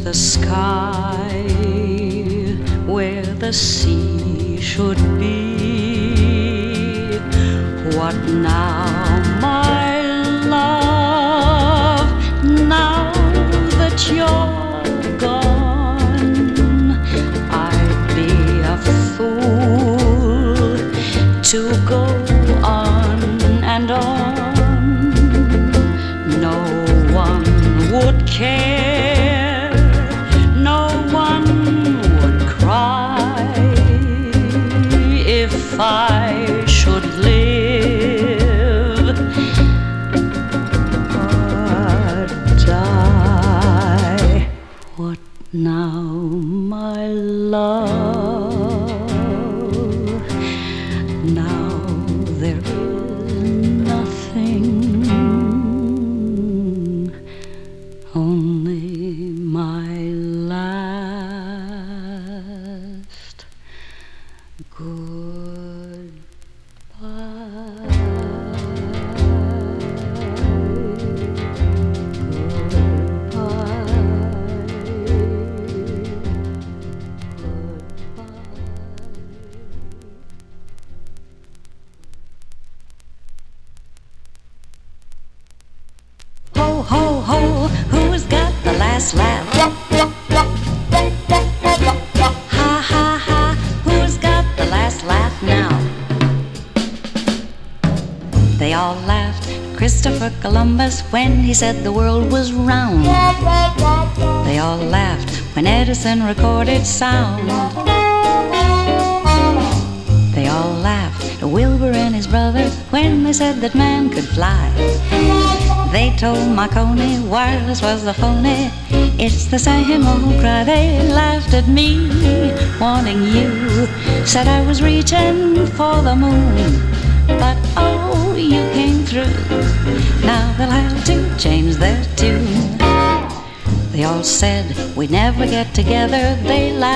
the sky where the sea should be. What now, my love, now that you're gone? I'd be a fool to go on and on. No one would care, no one would cry if I should live or die. What now, my love? Now there is nothing, only my last goodbye. Ho, ho, ho, who's got the last laugh? Ha, ha, ha, who's got the last laugh now? They all laughed at Christopher Columbus when he said the world was round. They all laughed when Edison recorded sound. They all laughed at Wilbur and his brother when they said that man could fly. They told Marconi wireless was the phony. It's the same old cry. They laughed at me, wanting you. Said I was reaching for the moon, but oh, you came through. Now they'll have to change their tune. They all said we'd never get together. They laughed.